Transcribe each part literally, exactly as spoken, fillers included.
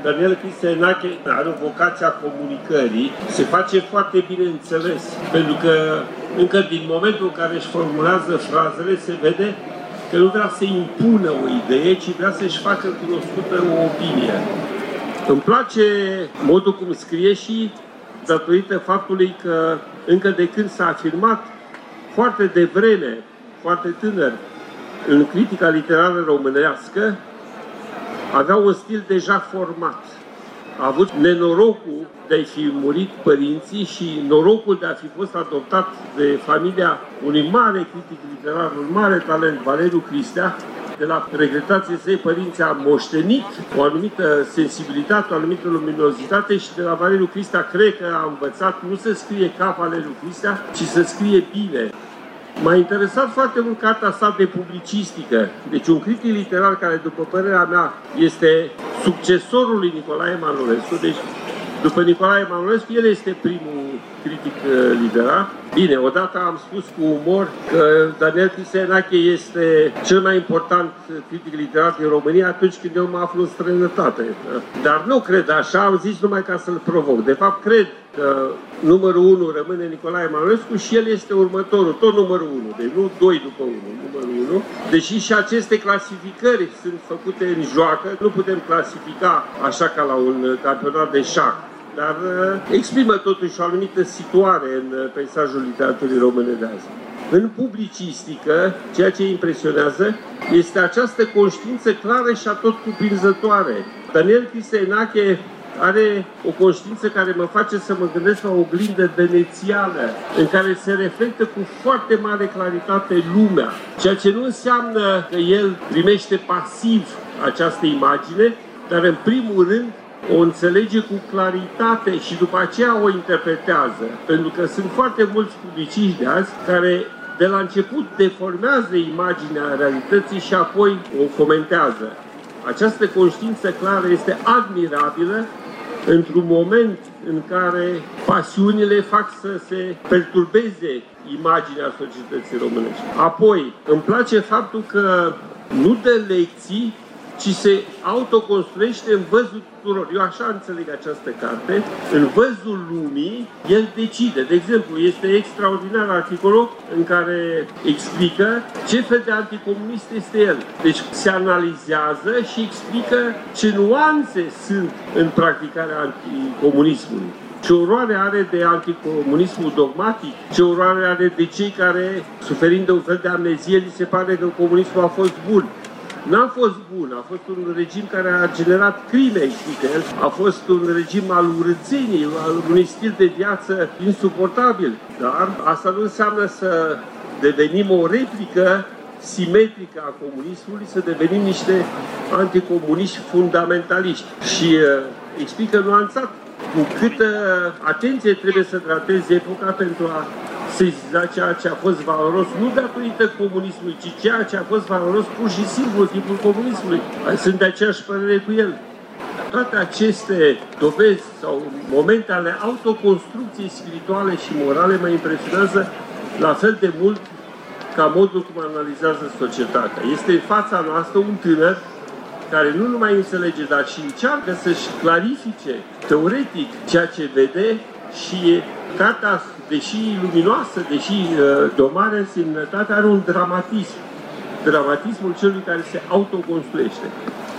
Daniel Cristian Enache are vocația comunicării, se face foarte bine înțeles, pentru că încă din momentul în care își formulează frazele se vede că nu vrea să impună o idee, ci vrea să-și facă cunoscută o opinie. Îmi place modul cum scrie și datorită faptului că încă de când s-a afirmat foarte devreme, foarte tânăr, în critica literară românească, avea un stil deja format. A avut nenorocul de a-i fi murit părinții și norocul de a fi fost adoptat de familia unui mare critic literar, un mare talent, Valeriu Cristea. De la regretații săi părinți a moștenit o anumită sensibilitate, o anumită luminozitate și de la Valeriu Cristea cred că a învățat nu să scrie ca Valeriu Cristea, ci să scrie bine. M-a interesat foarte mult cartea sa de publicistică. Deci un critic literar care, după părerea mea, este succesorul lui Nicolae Manolescu. Deci, după Nicolae Manolescu, el este primul critic literar. Bine, odată am spus cu umor că Daniel Cristian Enache este cel mai important critic literar din România atunci când eu mă aflu în străinătate. Dar nu cred așa, am zis numai ca să-l provoc. De fapt, cred că numărul unu rămâne Nicolae Manolescu și el este următorul, tot numărul unu, deci nu doi după unu, numărul unu. Deși și aceste clasificări sunt făcute în joacă, nu putem clasifica așa ca la un campionat de șah. Dar exprimă totuși o anumită situare în peisajul literaturii române de azi. În publicistică, ceea ce impresionează este această conștiință clară și atot cuprinzătoare. Daniel Cristian Enache are o conștiință care mă face să mă gândesc la o oglindă venețiană, în care se reflectă cu foarte mare claritate lumea, ceea ce nu înseamnă că el primește pasiv această imagine, dar în primul rând o înțelege cu claritate și după aceea o interpretează. Pentru că sunt foarte mulți publiciști de azi care de la început deformează imaginea realității și apoi o comentează. Această conștiință clară este admirabilă într-un moment în care pasiunile fac să se perturbeze imaginea societății românești. Apoi, îmi place faptul că nu dă lecții, ci se autoconstruiește în văzul tuturor. Eu așa înțeleg această carte. În văzul lumii, el decide. De exemplu, este extraordinar articolul în care explică ce fel de anticomunist este el. Deci se analizează și explică ce nuanțe sunt în practicarea anticomunismului. Ce oroare are de anticomunismul dogmatic, ce oroare are de cei care, suferind de un fel de amnezie, li se pare că comunismul a fost bun. N-a fost bun, a fost un regim care a generat crime, explică el, a fost un regim al urățenii, al unui stil de viață insuportabil. Dar asta nu înseamnă să devenim o replică simetrică a comunismului, să devenim niște anticomuniști fundamentaliști. Și uh, explică nuanțat cu câtă atenție trebuie să trateze epoca pentru a sesiza ceea ce a fost valoros, nu datorită comunismului, ci ceea ce a fost valoros pur și simplu în timpul comunismului. Sunt de aceeași părere cu el. Toate aceste dovezi sau momente ale autoconstrucției spirituale și morale mă impresionează la fel de mult ca modul cum analizează societatea. Este în fața noastră un tânăr care nu numai înțelege, dar și încearcă să-și clarifice teoretic ceea ce vede și cartea, deși luminoasă, deși de o mare însemnătate, are un dramatism. Dramatismul celui care se autoconstruiește.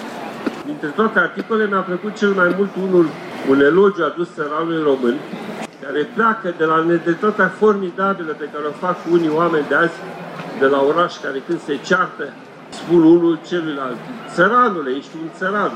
Dintre toate articolele mi-a plăcut cel mai mult unul, un elogiu adus țăranului român, care pleacă de la nedreptatea formidabilă pe care o fac unii oameni de azi, de la oraș, care când se ceartă, spun unul celuilalt: țăranule, ești un țăran.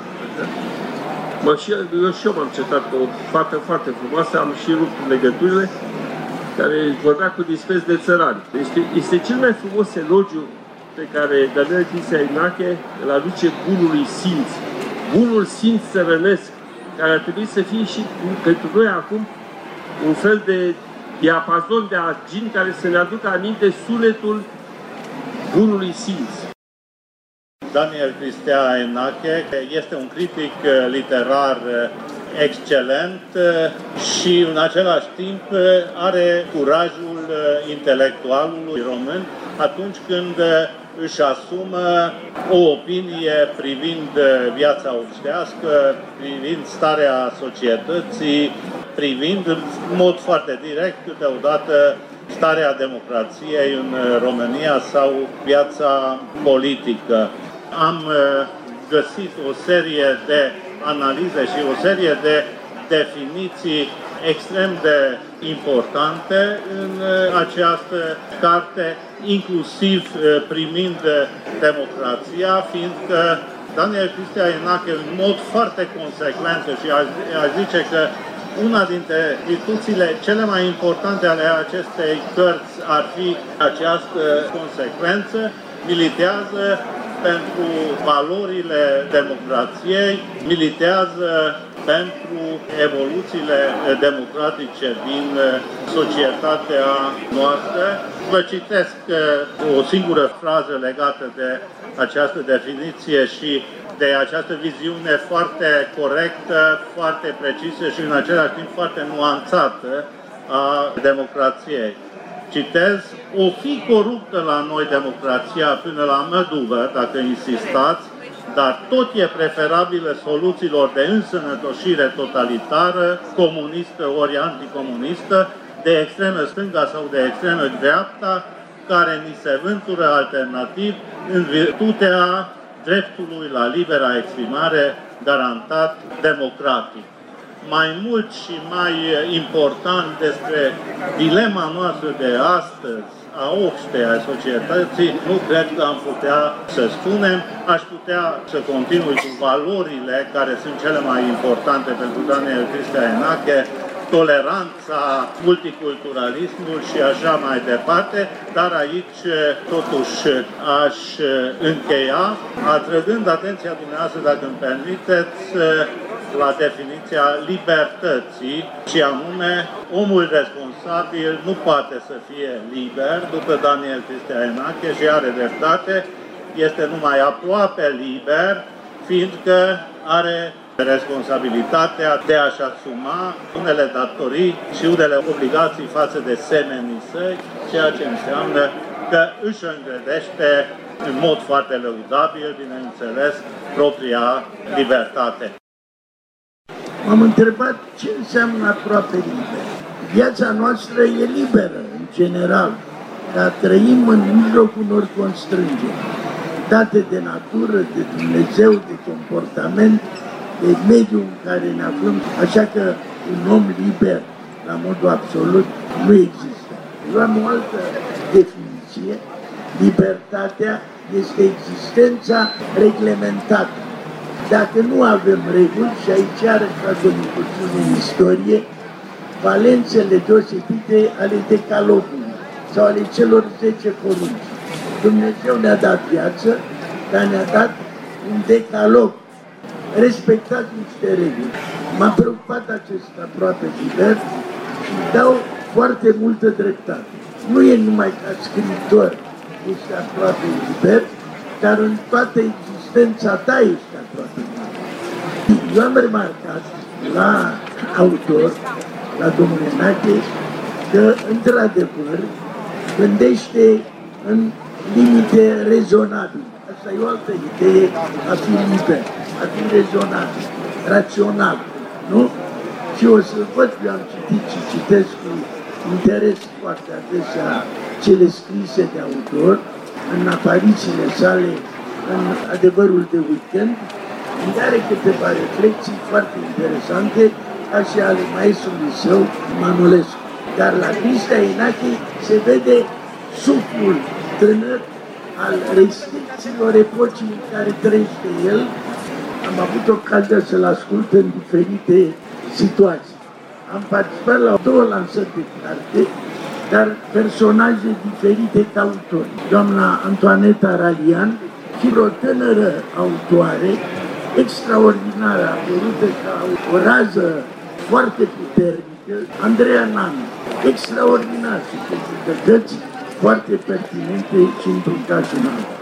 Mă, și, eu și eu m-am certat cu o fată foarte frumoasă, am și rupt legăturile, care vorbea cu dispreț de țărani. Este, este cel mai frumos elogiu pe care Daniel Cristian Enache îl aduce bunului simț. Bunul simț țărănesc, care ar trebui să fie și pentru noi acum un fel de diapazon de argint care să ne aducă aminte sunetul bunului simț. Daniel Cristian Enache este un critic literar excelent și în același timp are curajul intelectualului român atunci când își asumă o opinie privind viața obștească, privind starea societății, privind în mod foarte direct câteodată starea democrației în România sau viața politică. Am găsit o serie de analize și o serie de definiții extrem de importante în această carte, inclusiv primind democrația, fiindcă Daniel Cristea Enache, în mod foarte consecvent, și aș zice că una dintre virtuțile cele mai importante ale acestei cărți ar fi această consecvență, militează pentru valorile democrației, militează pentru evoluțiile democratice din societatea noastră. Vă citesc o singură frază legată de această definiție și de această viziune foarte corectă, foarte precisă și în același timp foarte nuanțată a democrației. Citez: o fi coruptă la noi democrația până la măduvă, dacă insistați, dar tot e preferabilă soluțiilor de însănătoșire totalitară, comunistă ori anticomunistă, de extremă stânga sau de extremă dreapta, care ni se vântură alternativ în virtutea dreptului la libera exprimare garantat democratic. Mai mult și mai important despre dilema noastră de astăzi, a obștei, a societății, nu cred că am putea să spunem. Aș putea să continui cu valorile care sunt cele mai importante pentru Daniel Cristea Enache, toleranța, multiculturalismul și așa mai departe, dar aici totuși aș încheia atrăgând atenția dumneavoastră, dacă îmi permiteți, la definiția libertății, și anume, omul responsabil nu poate să fie liber, după Daniel Cristea Enache, și are dreptate, este numai aproape liber, fiindcă are responsabilitatea de a-și asuma unele datorii și unele obligații față de semenii săi, ceea ce înseamnă că își îngredește în mod foarte lăudabil, bineînțeles, propria libertate. M-am întrebat ce înseamnă aproape liber. Viața noastră e liberă, în general, dar trăim în mijlocul unor constrângeri, date de natură, de Dumnezeu, de comportament, de mediul în care ne aflăm, așa că un om liber, la modul absolut, nu există. Eu am o altă definiție. Libertatea este existența reglementată. Dacă nu avem reguli, și aici are ca o incursiune în istorie, valențele deosebite ale decalogului sau ale celor zece porunci. Dumnezeu ne-a dat viață, dar ne-a dat un decalog. Respectați niște reguli. M-a preocupat acest aproape liber și dau foarte multă dreptate. Nu e numai ca scriitor ești aproape liber, dar în toată existența ta ești aproape liber. Eu am remarcat la autor, la domnul Enache, că într-adevăr gândește în limite rezonabile. Asta e o altă idee, a fi liber, a fi rezonabil, rațional, nu? Și o să văd, eu am citit și citesc cu interes foarte adesea cele scrise de autor, în aparițiile sale, în Adevărul de weekend, în care câteva reflexii foarte interesante, ca și ale maestrului său, Manolescu. Dar la Cristea Enache se vede suflul tânăr al restricțiilor epocii în care trăiește el. Am avut ocazia să-l ascult în diferite situații. Am participat la două lansări de carte, dar personaje diferite ca autori. Doamna Antoaneta Ralian și o tânără autoare extraordinară, apărută ca o rază foarte puternică, Andreea Nanu, extraordinar și cu judecăți foarte pertinente și într-un caz în altul.